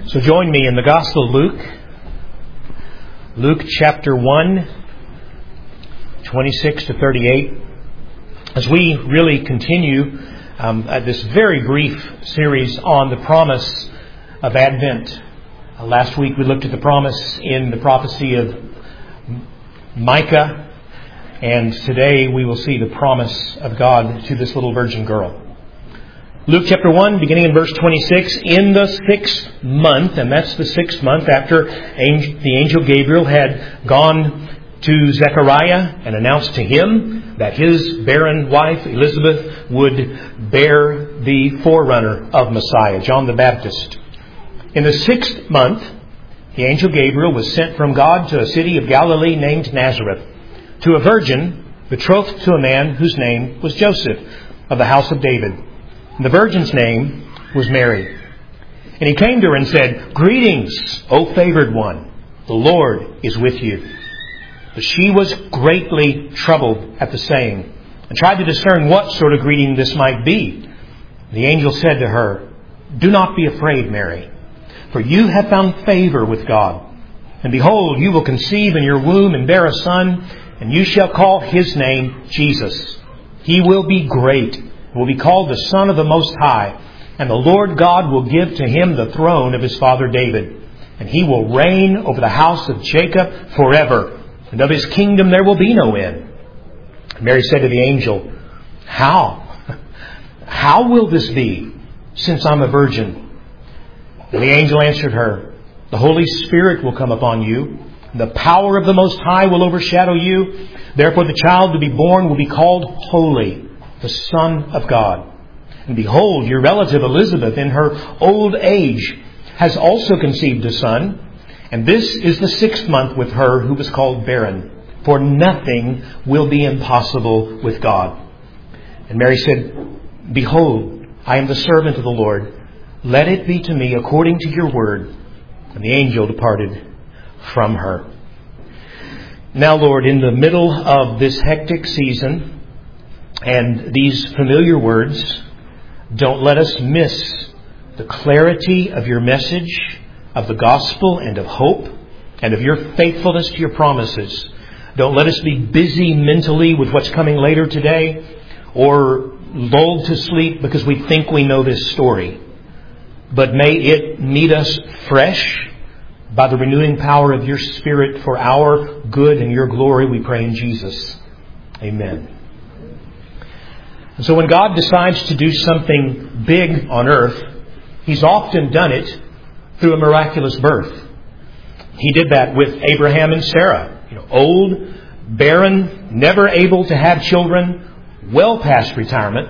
So join me in the Gospel of Luke. Luke chapter 1, 26 to 38. As we really continue this very brief series on the promise of Advent. Last week we looked at the promise in the prophecy of Micah. And today we will see the promise of God to this little virgin girl. Luke chapter 1, beginning in verse 26, in the 6th month, and that's the 6th month after the angel Gabriel had gone to Zechariah and announced to him that his barren wife Elizabeth would bear the forerunner of Messiah, John the Baptist. In the 6th month, the angel Gabriel was sent from God to a city of Galilee named Nazareth, to a virgin betrothed to a man whose name was Joseph, of the house of David. And the virgin's name was Mary. And he came to her and said, "Greetings, O favored one, the Lord is with you." But she was greatly troubled at the saying, and tried to discern what sort of greeting this might be. The angel said to her, "Do not be afraid, Mary, for you have found favor with God. And behold, you will conceive in your womb and bear a son, and you shall call his name Jesus. He will be great, will be called the Son of the Most High, and the Lord God will give to him the throne of his father David. And he will reign over the house of Jacob forever, and of his kingdom there will be no end." Mary said to the angel, How will this be, since I'm a virgin?" And the angel answered her, "The Holy Spirit will come upon you, and the power of the Most High will overshadow you. Therefore the child to be born will be called Holy, the Son of God. And behold, your relative Elizabeth in her old age has also conceived a son. And this is the 6th month with her who was called barren. For nothing will be impossible with God." And Mary said, "Behold, I am the servant of the Lord. Let it be to me according to your word." And the angel departed from her. Now, Lord, in the middle of this hectic season and these familiar words, don't let us miss the clarity of your message, of the gospel and of hope, and of your faithfulness to your promises. Don't let us be busy mentally with what's coming later today, or lulled to sleep because we think we know this story. But may it meet us fresh by the renewing power of your Spirit for our good and your glory, we pray in Jesus. Amen. And so when God decides to do something big on earth, He's often done it through a miraculous birth. He did that with Abraham and Sarah. Old, barren, never able to have children, well past retirement.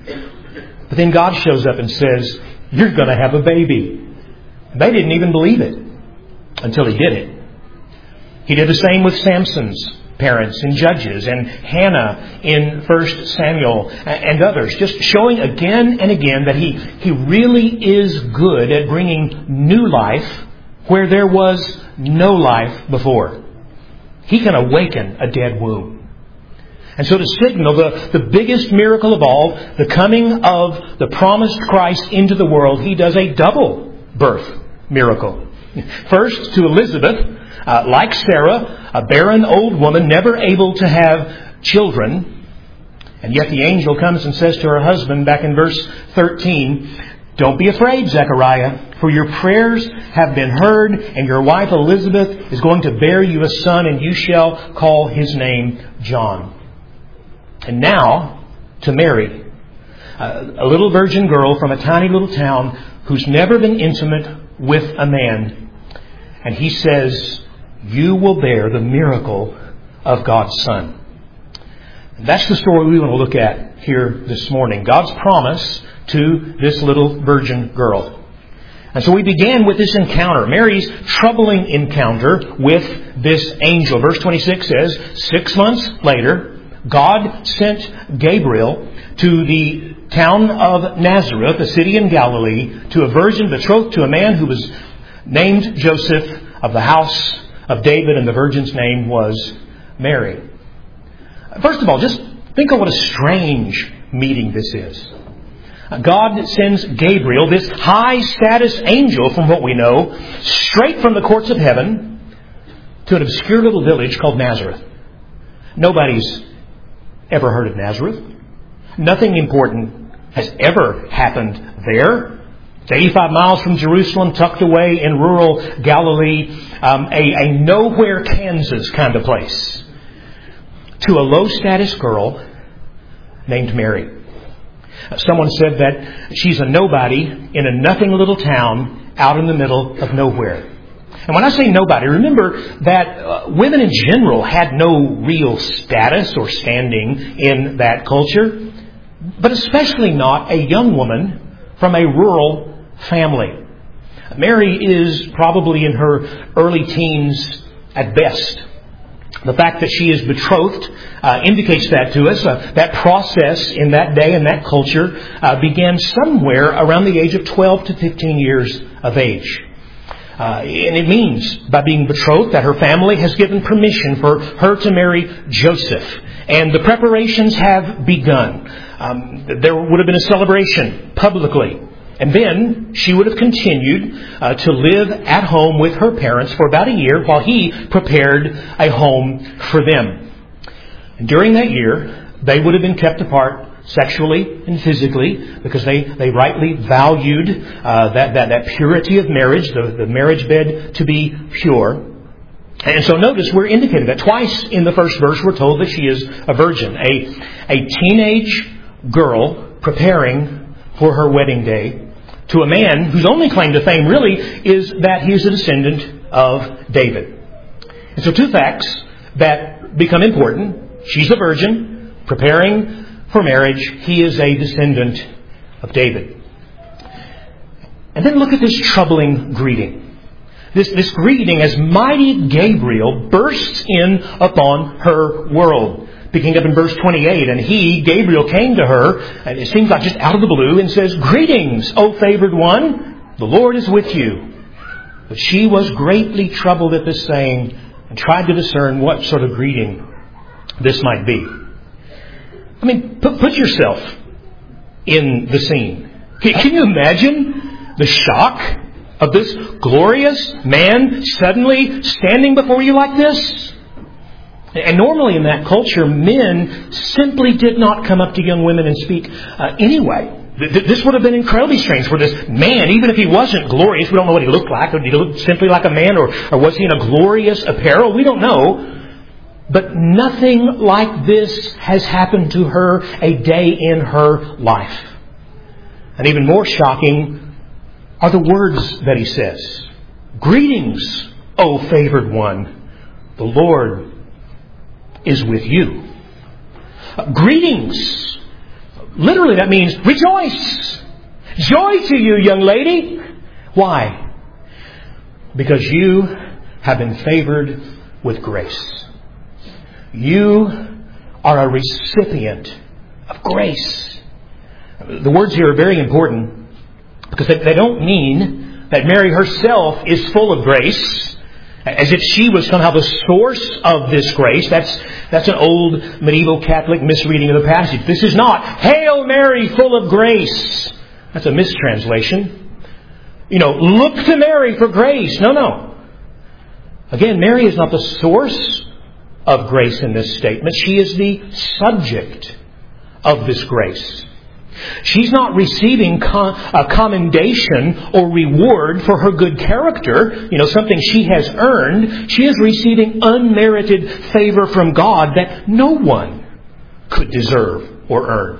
But then God shows up and says, "You're going to have a baby." They didn't even believe it until He did it. He did the same with Samson's parents in Judges, and Hannah in 1 Samuel, and others, just showing again and again that He really is good at bringing new life where there was no life before. He can awaken a dead womb. And so to signal the biggest miracle of all, the coming of the promised Christ into the world, He does a double birth miracle. First to Elizabeth, like Sarah, a barren old woman, never able to have children. And yet the angel comes and says to her husband, back in verse 13, "Don't be afraid, Zechariah, for your prayers have been heard, and your wife Elizabeth is going to bear you a son, and you shall call his name John." And now to Mary, a little virgin girl from a tiny little town who's never been intimate with a man. And He says, "You will bear the miracle of God's Son." And that's the story we want to look at here this morning. God's promise to this little virgin girl. And so we began with this encounter, Mary's troubling encounter with this angel. Verse 26 says, 6 months later, God sent Gabriel to the town of Nazareth, a city in Galilee, to a virgin betrothed to a man who was named Joseph, of the house of David, and the virgin's name was Mary. First of all, just think of what a strange meeting this is. God sends Gabriel, this high-status angel from what we know, straight from the courts of heaven to an obscure little village called Nazareth. Nobody's ever heard of Nazareth. Nothing important has ever happened there. It's 85 miles from Jerusalem, tucked away in rural Galilee, a nowhere Kansas kind of place, to a low-status girl named Mary. Someone said that she's a nobody in a nothing little town out in the middle of nowhere. And when I say nobody, remember that women in general had no real status or standing in that culture, but especially not a young woman from a rural family. Mary is probably in her early teens at best. The fact that she is betrothed indicates that to us. That process in that day and that culture began somewhere around the age of 12 to 15 years of age. And it means, by being betrothed, that her family has given permission for her to marry Joseph. And the preparations have begun. There would have been a celebration publicly. And then she would have continued to live at home with her parents for about a year while he prepared a home for them. And during that year, they would have been kept apart sexually and physically because they rightly valued that purity of marriage, the marriage bed to be pure. And so notice we're indicated that twice in the first verse we're told that she is a virgin, a teenage girl preparing for her wedding day to a man whose only claim to fame really is that he is a descendant of David. And so two facts that become important. She's a virgin, preparing for marriage. He is a descendant of David. And then look at this troubling greeting. This greeting as mighty Gabriel bursts in upon her world. Picking up in verse 28, and he, Gabriel, came to her, and it seems like just out of the blue, and says, "Greetings, O favored one, the Lord is with you." But she was greatly troubled at this saying, and tried to discern what sort of greeting this might be. I mean, put yourself in the scene. Can you imagine the shock of this glorious man suddenly standing before you like this? And normally in that culture, men simply did not come up to young women and speak anyway. This would have been incredibly strange for this man, even if he wasn't glorious. We don't know what he looked like. Did he look simply like a man, or was he in a glorious apparel? We don't know. But nothing like this has happened to her a day in her life. And even more shocking are the words that he says. "Greetings, O favored one, the Lord is with you." Greetings. Literally that means rejoice. Joy to you, young lady. Why? Because you have been favored with grace. You are a recipient of grace. The words here are very important because they don't mean that Mary herself is full of grace, as if she was somehow the source of this grace. That's an old medieval Catholic misreading of the passage. This is not, "Hail Mary, full of grace." That's a mistranslation. Look to Mary for grace. No. Again, Mary is not the source of grace in this statement. She is the subject of this grace. She's not receiving a commendation or reward for her good character, something she has earned. She is receiving unmerited favor from God that no one could deserve or earn.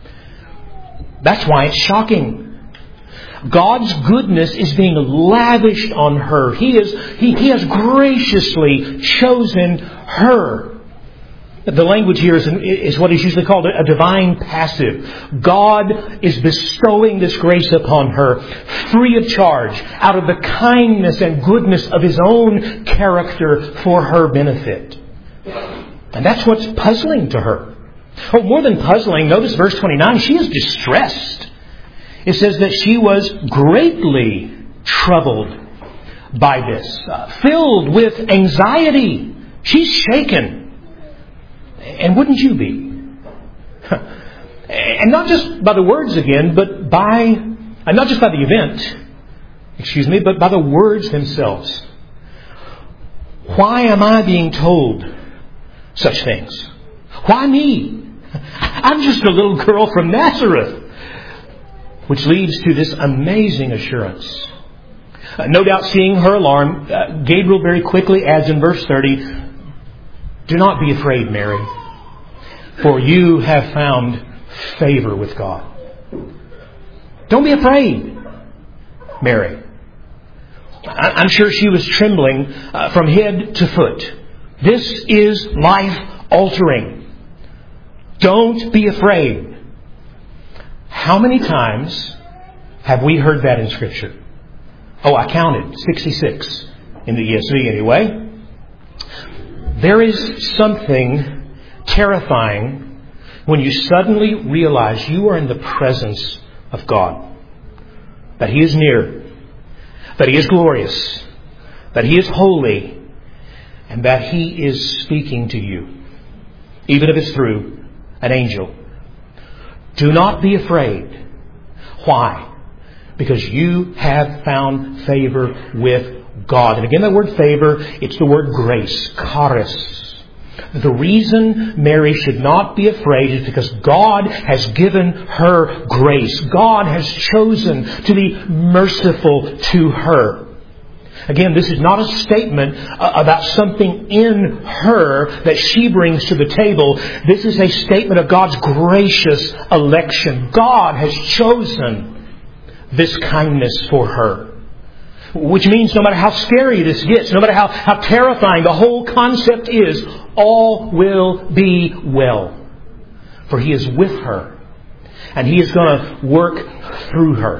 That's why it's shocking. God's goodness is being lavished on her. He has graciously chosen her. The language here is what is usually called a divine passive. God is bestowing this grace upon her free of charge, out of the kindness and goodness of His own character for her benefit. And that's what's puzzling to her. Oh, more than puzzling, notice verse 29, she is distressed. It says that she was greatly troubled by this, filled with anxiety. She's shaken. And wouldn't you be? And not just by the words again, but not just by the event, but by the words themselves. Why am I being told such things? Why me? I'm just a little girl from Nazareth. Which leads to this amazing assurance. No doubt seeing her alarm, Gabriel very quickly adds in verse 30, "Do not be afraid, Mary, for you have found favor with God." Don't be afraid, Mary. I'm sure she was trembling from head to foot. This is life-altering. Don't be afraid. How many times have we heard that in Scripture? Oh, I counted 66 in the ESV anyway. There is something terrifying when you suddenly realize you are in the presence of God. That He is near. That He is glorious. That He is holy. And that He is speaking to you. Even if it's through an angel. Do not be afraid. Why? Because you have found favor with God. And again, that word favor, it's the word grace. Charis. The reason Mary should not be afraid is because God has given her grace. God has chosen to be merciful to her. Again, this is not a statement about something in her that she brings to the table. This is a statement of God's gracious election. God has chosen this kindness for her. Which means no matter how scary this gets, no matter how terrifying the whole concept is, all will be well. For He is with her. And He is going to work through her.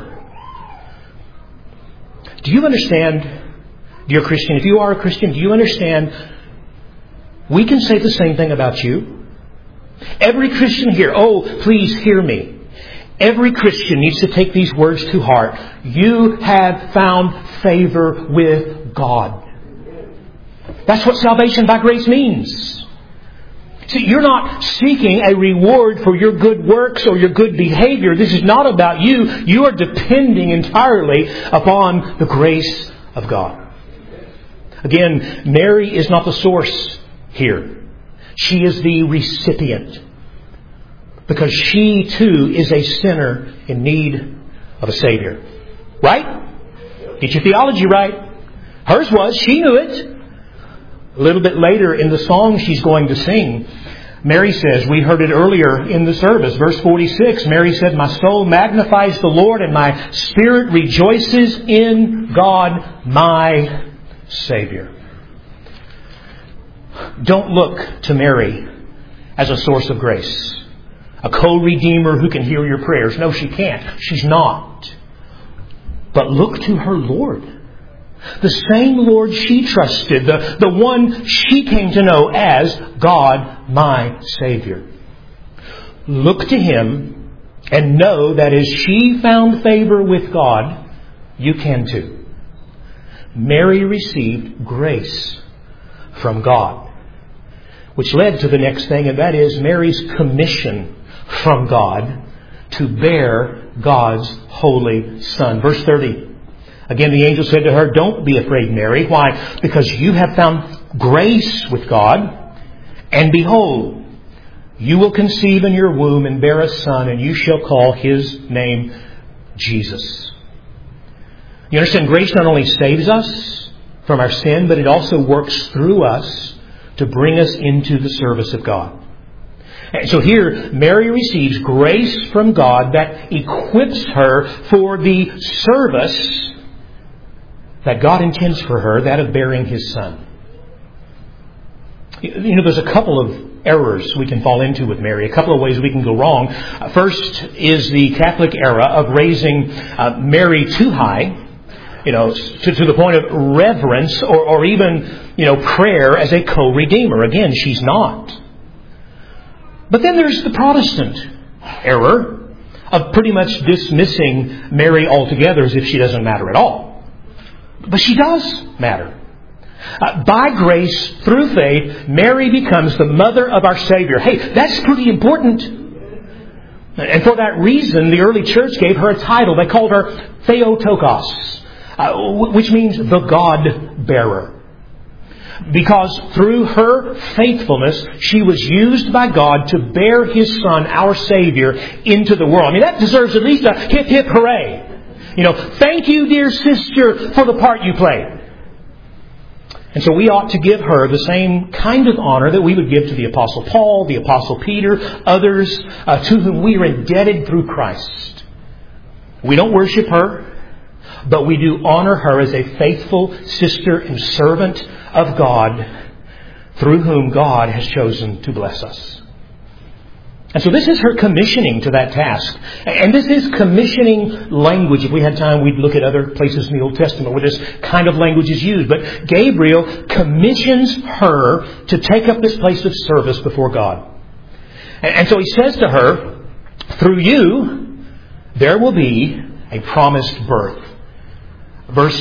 Do you understand, dear Christian, if you are a Christian, do you understand we can say the same thing about you? Every Christian here, oh, please hear me. Every Christian needs to take these words to heart. You have found favor with God. That's what salvation by grace means. See, you're not seeking a reward for your good works or your good behavior. This is not about you. You are depending entirely upon the grace of God. Again, Mary is not the source here. She is the recipient. Because she too is a sinner in need of a Savior. Right? Get your theology right. Hers was. She knew it. A little bit later in the song she's going to sing, Mary says, we heard it earlier in the service, verse 46, Mary said, "My soul magnifies the Lord, and my spirit rejoices in God, my Savior." Don't look to Mary as a source of grace. A co-redeemer who can hear your prayers. No, she can't. She's not. But look to her Lord. The same Lord she trusted. The one she came to know as God, my Savior. Look to Him and know that as she found favor with God, you can too. Mary received grace from God. Which led to the next thing, and that is Mary's commission from God to bear God's holy Son. Verse 30. Again, the angel said to her, "Don't be afraid, Mary." Why? Because you have found grace with God. And behold, you will conceive in your womb and bear a son, and you shall call His name Jesus. You understand, grace not only saves us from our sin, but it also works through us to bring us into the service of God. And so here, Mary receives grace from God that equips her for the service that God intends for her, that of bearing His Son. You know, there's a couple of errors we can fall into with Mary, a couple of ways we can go wrong. First is the Catholic era of raising Mary too high, to the point of reverence or even, prayer as a co-redeemer. Again, she's not. But then there's the Protestant error of pretty much dismissing Mary altogether as if she doesn't matter at all. But she does matter. By grace, through faith, Mary becomes the mother of our Savior. Hey, that's pretty important. And for that reason, the early church gave her a title. They called her Theotokos, which means the God-bearer. Because through her faithfulness, she was used by God to bear His Son, our Savior, into the world. I mean, that deserves at least a hip, hip, hooray. Thank you, dear sister, for the part you played. And so we ought to give her the same kind of honor that we would give to the Apostle Paul, the Apostle Peter, others to whom we are indebted through Christ. We don't worship her, but we do honor her as a faithful sister and servant of God, through whom God has chosen to bless us. And so this is her commissioning to that task. And this is commissioning language. If we had time, we'd look at other places in the Old Testament where this kind of language is used. But Gabriel commissions her to take up this place of service before God. And so he says to her, through you, there will be a promised birth. Verse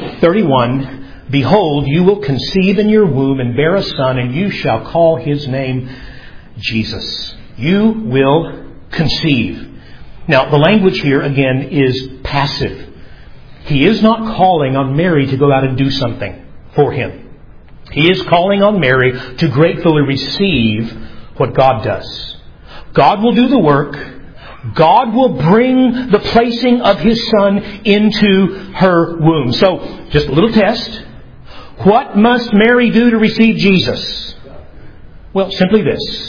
31, behold, you will conceive in your womb and bear a son, and you shall call his name Jesus. You will conceive. Now, the language here, again, is passive. He is not calling on Mary to go out and do something for him. He is calling on Mary to gratefully receive what God does. God will do the work. God will bring the placing of His Son into her womb. So, just a little test. What must Mary do to receive Jesus? Well, simply this.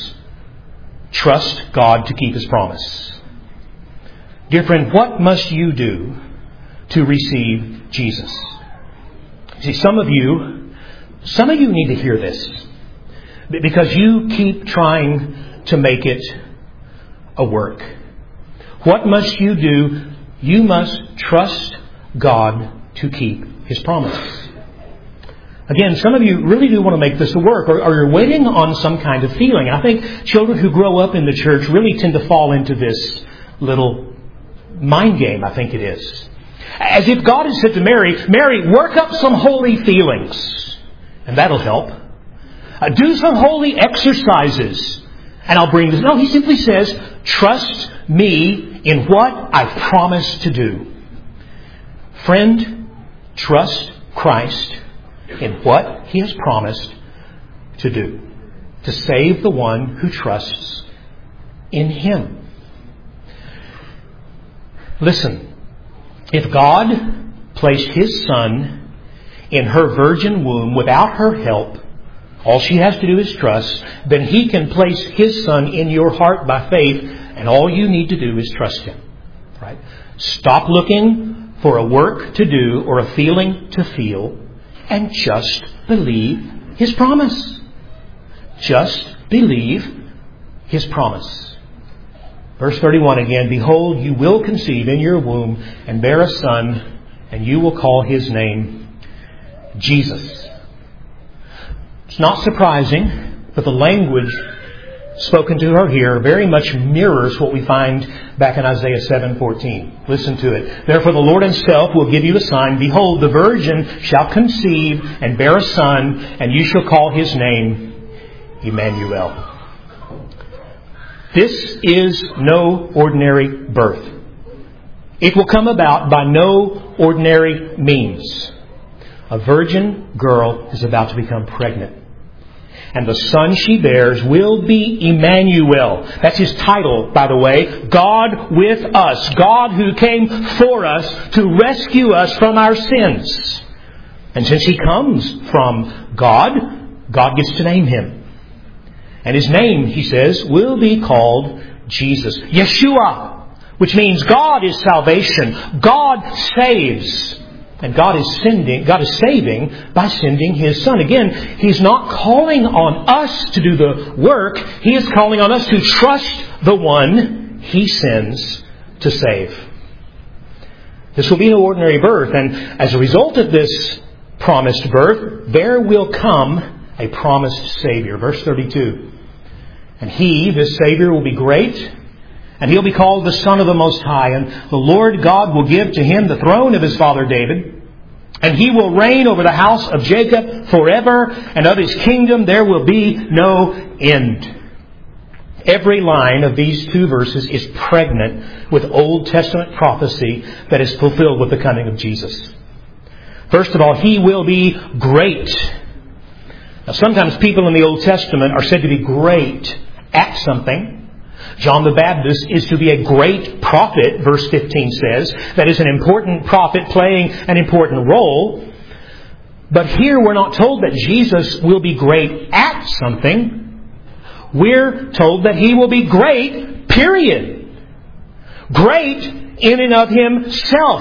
Trust God to keep His promise. Dear friend, what must you do to receive Jesus? See, some of you need to hear this, because you keep trying to make it a work. What must you do? You must trust God to keep His promise. Again, some of you really do want to make this a work, or you're waiting on some kind of feeling. I think children who grow up in the church really tend to fall into this little mind game, I think it is. As if God has said to Mary, Mary, work up some holy feelings, and that'll help. Do some holy exercises, and I'll bring this. No, He simply says, trust me in what I've promised to do. Friend, trust Christ in what He has promised to do, to save the one who trusts in Him. Listen, if God placed His Son in her virgin womb without her help, all she has to do is trust, then He can place His Son in your heart by faith, and all you need to do is trust Him. Right? Stop looking for a work to do or a feeling to feel, and just believe His promise. Just believe His promise. Verse 31 again, behold, you will conceive in your womb and bear a son, and you will call his name Jesus. It's not surprising, but the language spoken to her here very much mirrors what we find back in Isaiah 7:14. Listen to it. Therefore the Lord Himself will give you a sign. Behold, the virgin shall conceive and bear a son, and you shall call his name Emmanuel. This is no ordinary birth. It will come about by no ordinary means. A virgin girl is about to become pregnant. And the son she bears will be Emmanuel. That's His title, by the way. God with us. God who came for us to rescue us from our sins. And since He comes from God, God gets to name Him. And His name, He says, will be called Jesus. Yeshua, which means God is salvation. God saves. And God is saving by sending His Son. Again, He's not calling on us to do the work. He is calling on us to trust the one He sends to save. This will be no ordinary birth. And as a result of this promised birth, there will come a promised Savior. Verse 32. And He, this Savior, will be great, and He'll be called the Son of the Most High. And the Lord God will give to Him the throne of His father David. And He will reign over the house of Jacob forever. And of His kingdom there will be no end. Every line of these 2 verses is pregnant with Old Testament prophecy that is fulfilled with the coming of Jesus. First of all, He will be great. Now, sometimes people in the Old Testament are said to be great at something. John the Baptist is to be a great prophet, verse 15 says. That is an important prophet playing an important role. But here we're not told that Jesus will be great at something. We're told that He will be great, period. Great in and of Himself.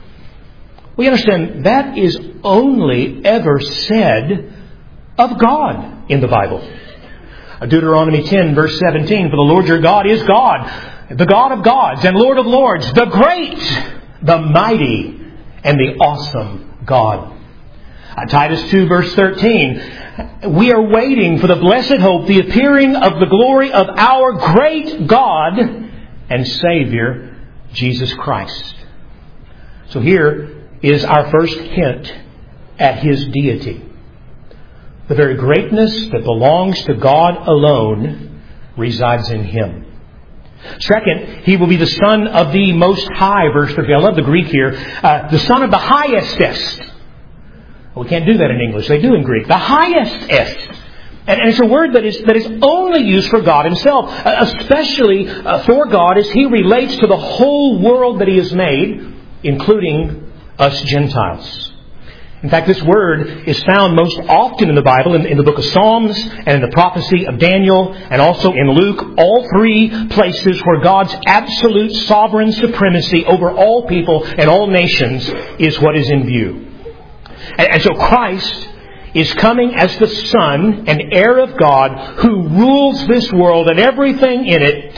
We understand that is only ever said of God in the Bible. Deuteronomy 10 verse 17, for the Lord your God is God, the God of gods and Lord of lords, the great, the mighty, and the awesome God. Titus 2 verse 13, we are waiting for the blessed hope, the appearing of the glory of our great God and Savior, Jesus Christ. So here is our first hint at His deity. The very greatness that belongs to God alone resides in Him. Second, He will be the Son of the Most High, verse 30. I love the Greek here. The Son of the Highestest. We can't do that in English. They do in Greek. The highestest. And it's a word that is only used for God Himself, especially for God as He relates to the whole world that He has made, including us Gentiles. In fact, this word is found most often in the Bible, in the book of Psalms and in the prophecy of Daniel and also in Luke, all 3 places where God's absolute sovereign supremacy over all people and all nations is what is in view. And so Christ is coming as the Son and heir of God who rules this world and everything in it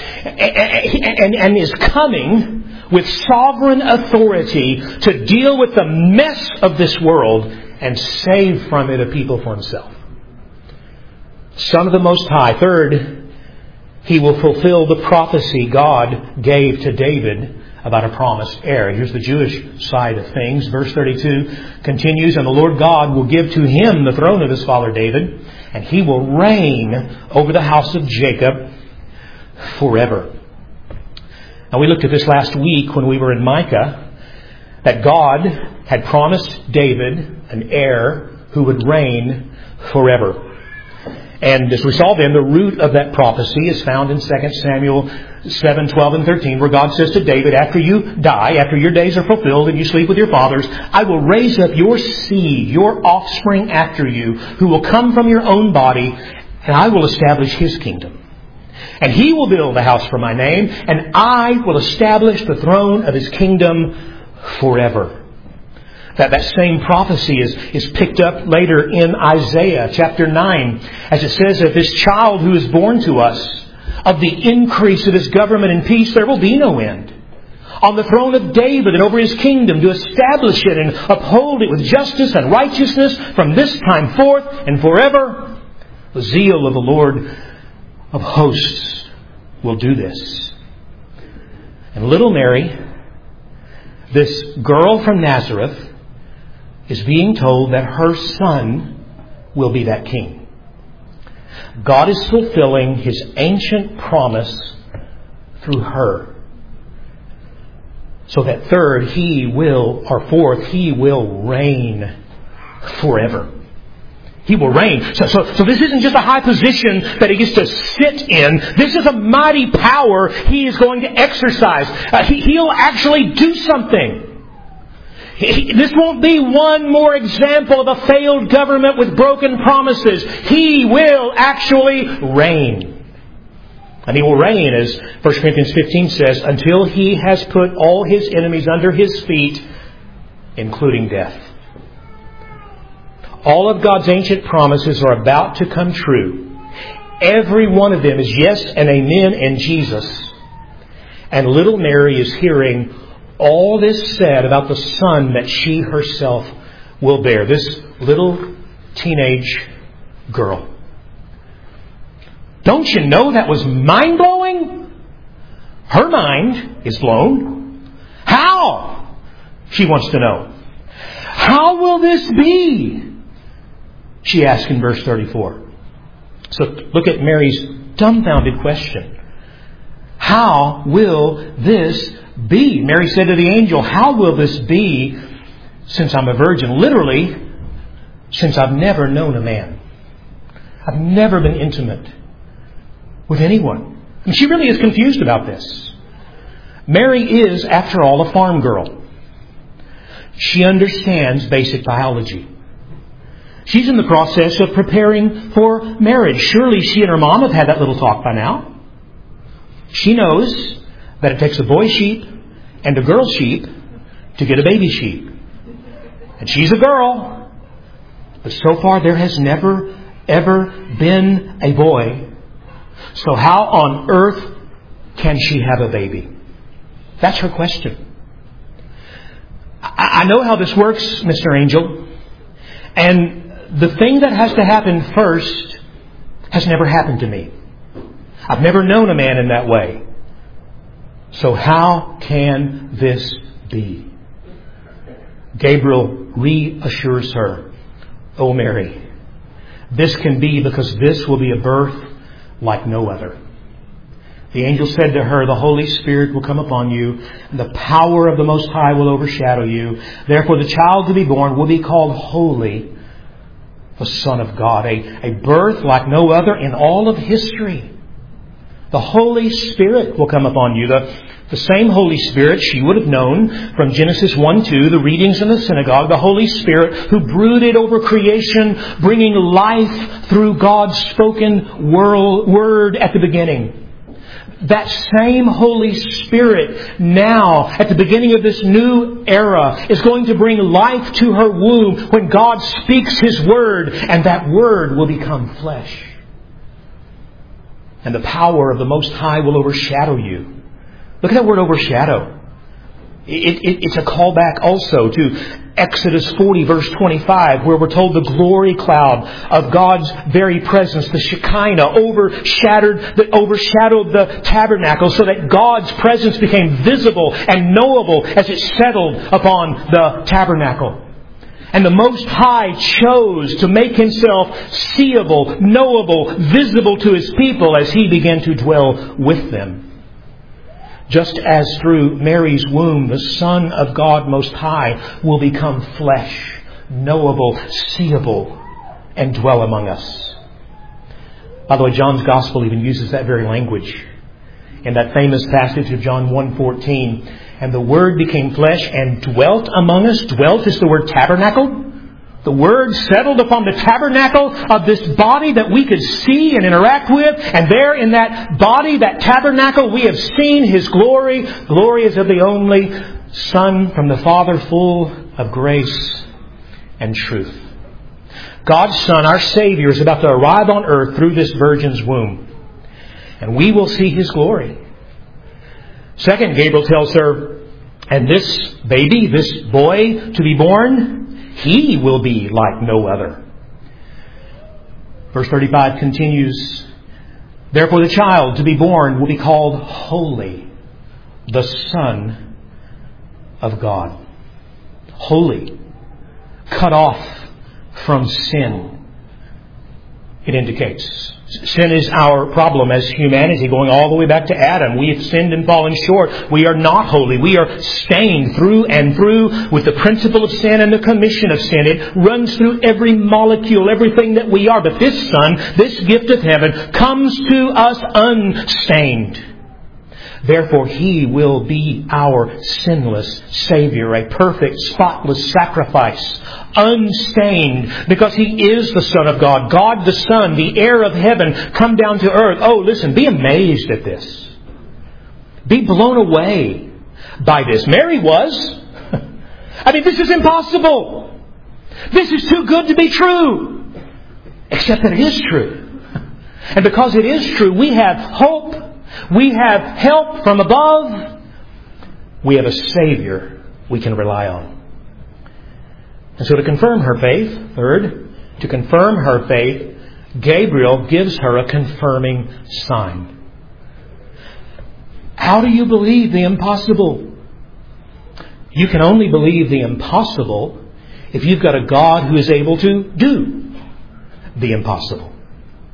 and is coming with sovereign authority to deal with the mess of this world and save from it a people for Himself. Son of the Most High. Third, He will fulfill the prophecy God gave to David about a promised heir. Here's the Jewish side of things. Verse 32 continues, and the Lord God will give to him the throne of his father David, and he will reign over the house of Jacob forever. Now, we looked at this last week when we were in Micah, that God had promised David an heir who would reign forever. And as we saw then, the root of that prophecy is found in 2 Samuel 7, 12, and 13, where God says to David, after you die, after your days are fulfilled and you sleep with your fathers, I will raise up your seed, your offspring after you, who will come from your own body, and I will establish his kingdom. And he will build a house for my name, and I will establish the throne of his kingdom forever. That same prophecy is picked up later in Isaiah chapter 9, as it says that this child who is born to us, of the increase of his government and peace, there will be no end. On the throne of David and over his kingdom, to establish it and uphold it with justice and righteousness from this time forth and forever. The zeal of the Lord of hosts will do this. And little Mary, this girl from Nazareth, is being told that her son will be that king. God is fulfilling His ancient promise through her. So that fourth, He will reign forever. He will reign. So this isn't just a high position that He gets to sit in. This is a mighty power He is going to exercise. He'll actually do something. This won't be one more example of a failed government with broken promises. He will actually reign. And He will reign, as 1 Corinthians 15 says, until He has put all His enemies under His feet, including death. All of God's ancient promises are about to come true. Every one of them is yes and amen in Jesus. And little Mary is hearing all this said about the son that she herself will bear. This little teenage girl. Don't you know that was mind-blowing? Her mind is blown. How? She wants to know. How will this be? She asks in verse 34. So look at Mary's dumbfounded question. How will this be? Mary said to the angel, how will this be since I'm a virgin? Literally, since I've never known a man. I've never been intimate with anyone. And she really is confused about this. Mary is, after all, a farm girl. She understands basic biology. She's in the process of preparing for marriage. Surely she and her mom have had that little talk by now. She knows that it takes a boy sheep and a girl sheep to get a baby sheep. And she's a girl. But so far there has never, ever been a boy. So how on earth can she have a baby? That's her question. I know how this works, Mr. Angel. And the thing that has to happen first has never happened to me. I've never known a man in that way. So how can this be? Gabriel reassures her, "O Mary, this can be because this will be a birth like no other." The angel said to her, "The Holy Spirit will come upon you, and the power of the Most High will overshadow you. Therefore the child to be born will be called Holy, the Son of God." A birth like no other in all of history. The Holy Spirit will come upon you. The same Holy Spirit she would have known from Genesis 1-2, the readings in the synagogue. The Holy Spirit who brooded over creation, bringing life through God's spoken word at the beginning. That same Holy Spirit now, at the beginning of this new era, is going to bring life to her womb when God speaks His Word, and that Word will become flesh. And the power of the Most High will overshadow you. Look at that word overshadow. It's a callback also to Exodus 40 verse 25, where we're told the glory cloud of God's very presence, the Shekinah, overshadowed the tabernacle so that God's presence became visible and knowable as it settled upon the tabernacle. And the Most High chose to make Himself seeable, knowable, visible to His people as He began to dwell with them. Just as through Mary's womb, the Son of God Most High will become flesh, knowable, seeable, and dwell among us. By the way, John's Gospel even uses that very language. In that famous passage of John 1:14, "And the Word became flesh and dwelt among us." Dwelt is the word tabernacle. The Word settled upon the tabernacle of this body that we could see and interact with. And there in that body, that tabernacle, we have seen His glory. Glory is of the only Son from the Father, full of grace and truth. God's Son, our Savior, is about to arrive on earth through this virgin's womb. And we will see His glory. Second, Gabriel tells her, and this baby, this boy to be born, he will be like no other. Verse 35 continues, "Therefore the child to be born will be called Holy, the Son of God." Holy. Cut off from sin. It indicates. Sin is our problem as humanity, going all the way back to Adam. We have sinned and fallen short. We are not holy. We are stained through and through with the principle of sin and the commission of sin. It runs through every molecule, everything that we are. But this Son, this gift of heaven, comes to us unstained. Therefore, He will be our sinless Savior, a perfect, spotless sacrifice, unstained, because He is the Son of God. God the Son, the heir of heaven, come down to earth. Oh, listen, be amazed at this. Be blown away by this. Mary was. I mean, this is impossible. This is too good to be true. Except that it is true. And because it is true, we have hope. We have help from above. We have a Savior we can rely on. And so to confirm her faith, third, to confirm her faith, Gabriel gives her a confirming sign. How do you believe the impossible? You can only believe the impossible if you've got a God who is able to do the impossible.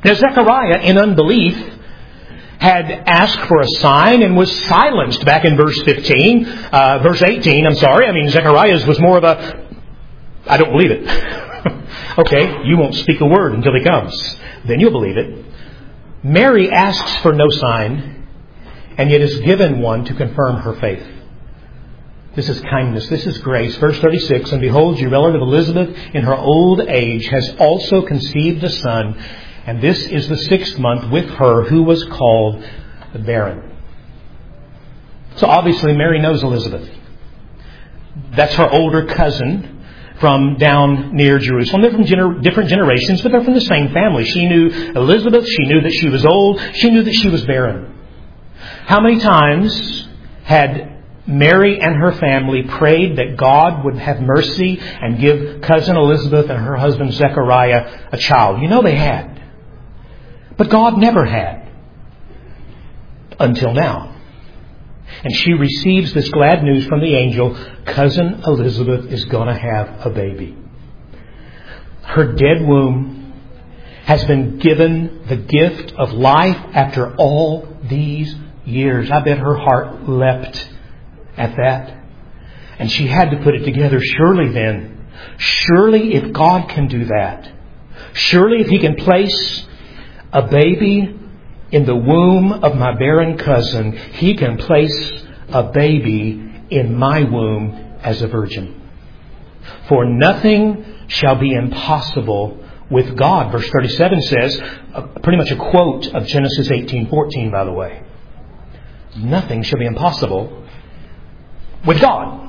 Now Zechariah, in unbelief, had asked for a sign and was silenced back in verse 18. Zechariah's was more of a, I don't believe it. Okay, you won't speak a word until he comes. Then you'll believe it. Mary asks for no sign, and yet is given one to confirm her faith. This is kindness. This is grace. Verse 36, and behold, your relative Elizabeth in her old age has also conceived a son, and this is the 6th month with her who was called barren. So obviously Mary knows Elizabeth. That's her older cousin from down near Jerusalem. They're from different generations, but they're from the same family. She knew Elizabeth. She knew that she was old. She knew that she was barren. How many times had Mary and her family prayed that God would have mercy and give cousin Elizabeth and her husband Zechariah a child? You know they had. But God never had. Until now. And she receives this glad news from the angel. Cousin Elizabeth is going to have a baby. Her dead womb has been given the gift of life after all these years. I bet her heart leapt at that. And she had to put it together. Surely if God can do that, surely if He can place a baby in the womb of my barren cousin, He can place a baby in my womb as a virgin. For nothing shall be impossible with God. Verse 37 says, pretty much a quote of Genesis 18:14, by the way. Nothing shall be impossible with God.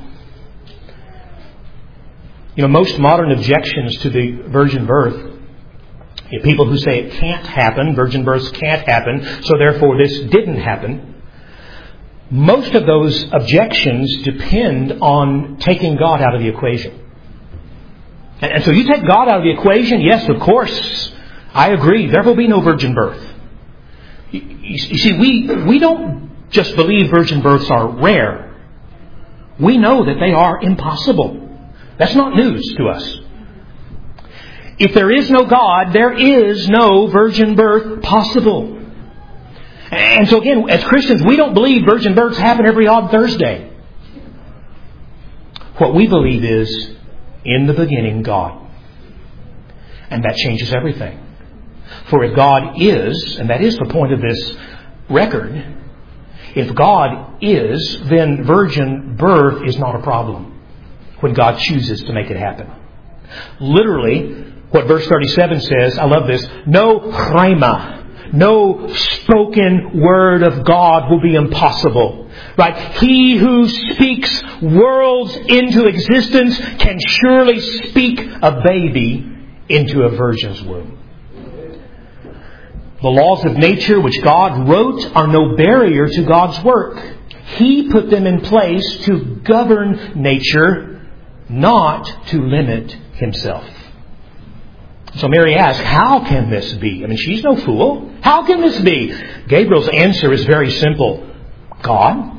You know, most modern objections to the virgin birth, people who say it can't happen, virgin births can't happen, so therefore this didn't happen. Most of those objections depend on taking God out of the equation. And so you take God out of the equation, yes, of course, I agree, there will be no virgin birth. You see, we don't just believe virgin births are rare. We know that they are impossible. That's not news to us. If there is no God, there is no virgin birth possible. And so again, as Christians, we don't believe virgin births happen every odd Thursday. What we believe is, in the beginning, God. And that changes everything. For if God is, and that is the point of this record, if God is, then virgin birth is not a problem when God chooses to make it happen. Literally, what verse 37 says, I love this, no rhema, no spoken word of God will be impossible. Right? He who speaks worlds into existence can surely speak a baby into a virgin's womb. The laws of nature which God wrote are no barrier to God's work. He put them in place to govern nature, not to limit Himself. So Mary asks, how can this be? I mean, she's no fool. How can this be? Gabriel's answer is very simple. God?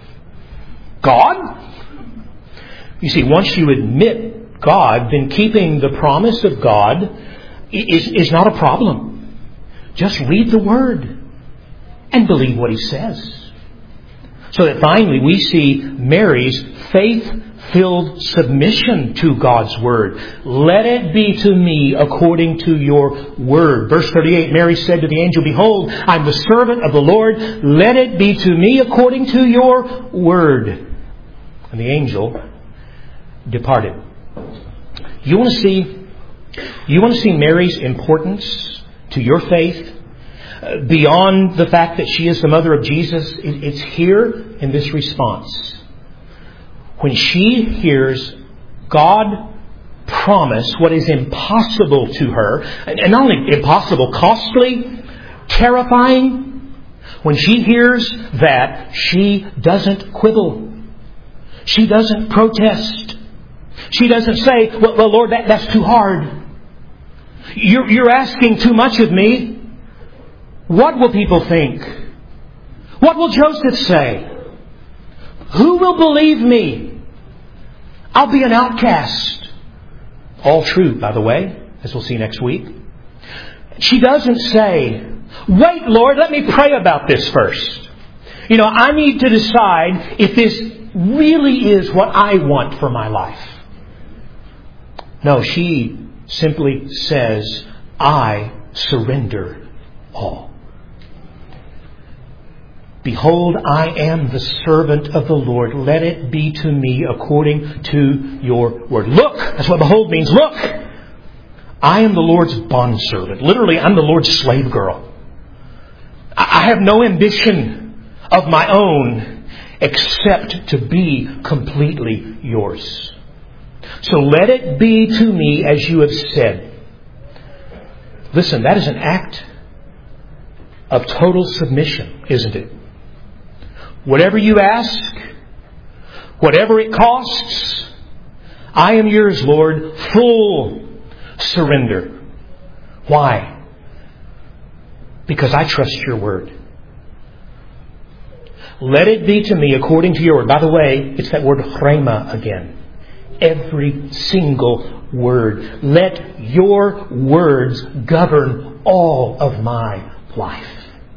God? You see, once you admit God, then keeping the promise of God is not a problem. Just read the Word and believe what He says. So that finally we see Mary's faith-filled submission to God's Word. Let it be to me according to your Word. Verse 38, Mary said to the angel, behold, I'm the servant of the Lord. Let it be to me according to your Word. And the angel departed. You want to see Mary's importance to your faith beyond the fact that she is the mother of Jesus? It's here in this response. When she hears God promise what is impossible to her, and not only impossible, costly, terrifying, when she hears that, she doesn't quibble. She doesn't protest. She doesn't say, well Lord, that's too hard. You're asking too much of me. What will people think? What will Joseph say? Who will believe me? I'll be an outcast. All true, by the way, as we'll see next week. She doesn't say, wait, Lord, let me pray about this first. I need to decide if this really is what I want for my life. No, she simply says, I surrender all. Behold, I am the servant of the Lord. Let it be to me according to your word. Look! That's what behold means. Look! I am the Lord's bondservant. Literally, I'm the Lord's slave girl. I have no ambition of my own except to be completely yours. So let it be to me as you have said. Listen, that is an act of total submission, isn't it? Whatever you ask, whatever it costs, I am yours, Lord. Full surrender. Why? Because I trust your word. Let it be to me according to your word. By the way, it's that word rhema again. Every single word. Let your words govern all of my life.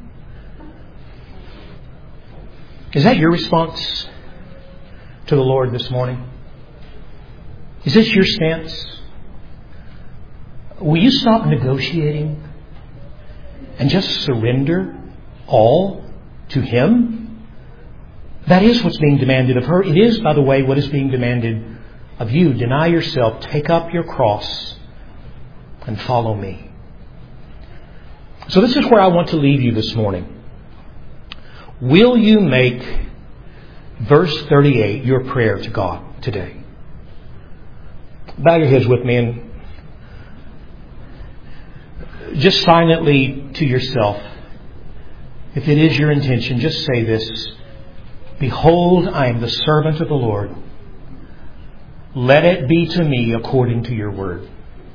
Is that your response to the Lord this morning? Is this your stance? Will you stop negotiating and just surrender all to Him? That is what's being demanded of her. It is, by the way, what is being demanded of you. Deny yourself, take up your cross, and follow me. So this is where I want to leave you this morning. Will you make verse 38 your prayer to God today? Bow your heads with me and just silently to yourself, if it is your intention, just say this. Behold, I am the servant of the Lord. Let it be to me according to your word.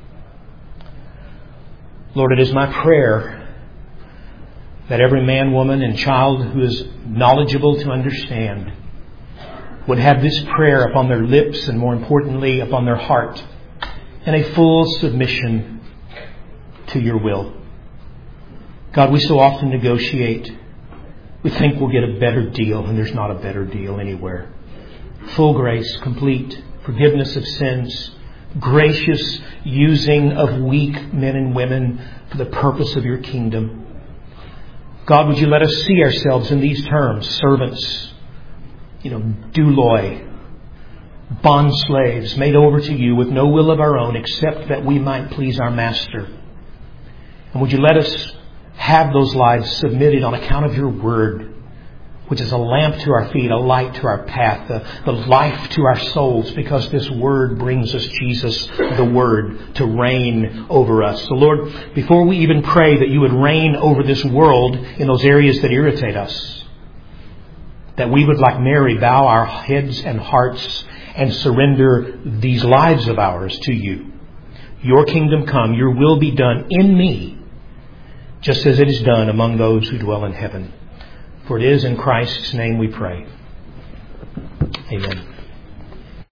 Lord, it is my prayer that every man, woman, and child who is knowledgeable to understand would have this prayer upon their lips and, more importantly, upon their heart in a full submission to your will. God, we so often negotiate. We think we'll get a better deal, and there's not a better deal anywhere. Full grace, complete forgiveness of sins, gracious using of weak men and women for the purpose of your kingdom. God, would you let us see ourselves in these terms, servants, douloi, bond slaves made over to you with no will of our own except that we might please our master. And would you let us have those lives submitted on account of your word, which is a lamp to our feet, a light to our path, the life to our souls, because this word brings us Jesus, the word, to reign over us. So Lord, before we even pray that you would reign over this world in those areas that irritate us, that we would, like Mary, bow our heads and hearts and surrender these lives of ours to you. Your kingdom come, your will be done in me, just as it is done among those who dwell in heaven. For it is in Christ's name we pray. Amen.